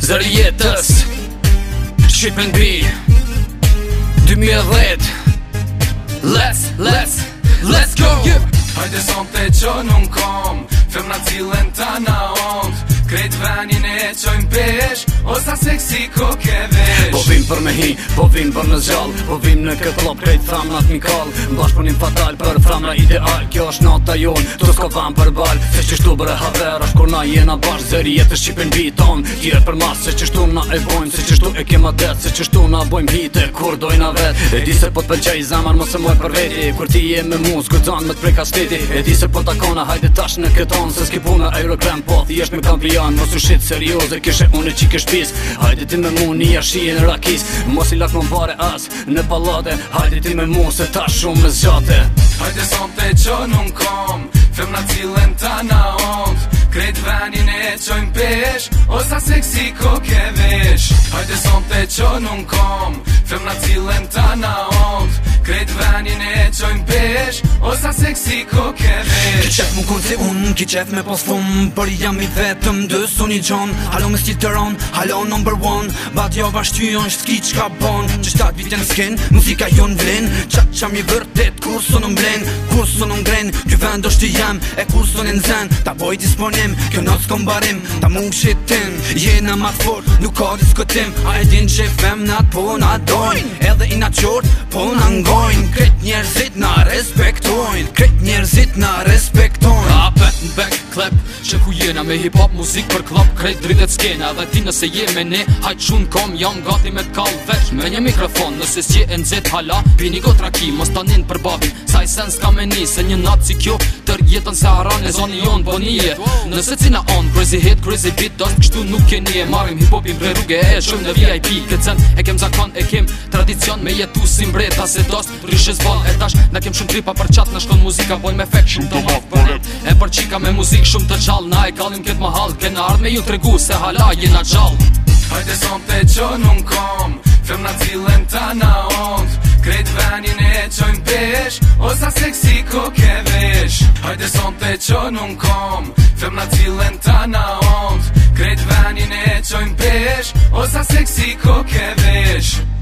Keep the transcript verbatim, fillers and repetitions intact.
Zëri jetës Shqipen bi dy mijë e dhjetë Let's, let's, let's go Hajde sonte që nuk kom Femna cilën ta na ond Krejt venin e qojnë pesh Osa seksi ko ke vesh Po vim për me hi, po vim për në zgjall Po vim në këtë klop krejt famnat mikall Bash punim fatal për famna ideal Kjo është nata jon, tu s'ko vam për bal Se qështu bre haver është kur na jena bash Zëri jetë Shqipen bi ton Tjerë për mas se qështu na e bojmë Se qështu e kema det Se qështu na bojmë hite kur dojna vet E di se po t'pëlqej zaman mos e moj për veti Kur ti je me mu s'gudzon me t'prej kasteti E di se po takona hajde tash në këton Se s'ki puna Eurokrem po thjesht me kampion Mos u shit serioze kishe une qike shpis Hajde ti me mu një ashije në rakis Mos i lak më mbare as në palate Hajde ti me mu se ta shumë me zgjate Hajde sonte që nuk kom Femna cilën ta na ond Krejt venin e qojnë pesh Osa seksi ko ke vesh Hajde sonte që nuk kom Femna cilën ta na ond Krejt venin e qojnë pesh Osa seksi ko ke vesh Ki qef mu kun si unë, ki qef me pos fum Për jam i vetëm dë su një gjon Halo me stil të ron, halo number one Bat jo bashtyon, shki qka bon Që shtat vitjen s'ken, muzika jon vlen Qat qam i vërtet, kur së në mblen Kur së në ngren, ky vend është i jam E kur së në nzen, ta boj disponim Kjo not s'kom barim, ta mu shitim Jena ma fort, nuk ka diskutim A e din që femnat po na dojnë Edhe i na qort, po na ngojnë Kret njerëzit na respektojnë Kret njerëzit na respektojnë Apet në back clap Që ku jena me hip hop muzik për klop Krejt dritet skena Dhe ti nëse je me ne Hajt shun kom jam gati me t'kall veç Me një mikrofon Nëse s'je e nëzit hala Pini go traki Mos të nin për babin Sa i sen s'ka me ni Se një natë si kjo Tër jetën se haran e zoni jon bonije Nëse cina on Crazy hit, crazy beat Dost kështu nuk keni e marim hip hopin bre rruge e shumë në V I P Këtë sen e kem zakon e kem tradicion Me jetu si mbreta se dost Rishes ball e tash Na kem shumë tripa për qat Në shkon muzika bojnë me fek shumë të maf për E për qika me muzik shumë të gjall Na e kallim këtë mahal Kena ardh me ju tregu se hala jena gjall Hajde sonte që nuk kom Femna cilën ta na ond Krejt venin e qojnë pesh Osa seksi ko ke vesh Hajde sonte që nuk kom Femna cilën ta na ond Krejt venin e qojnë pesh Osa seksi ko ke vesh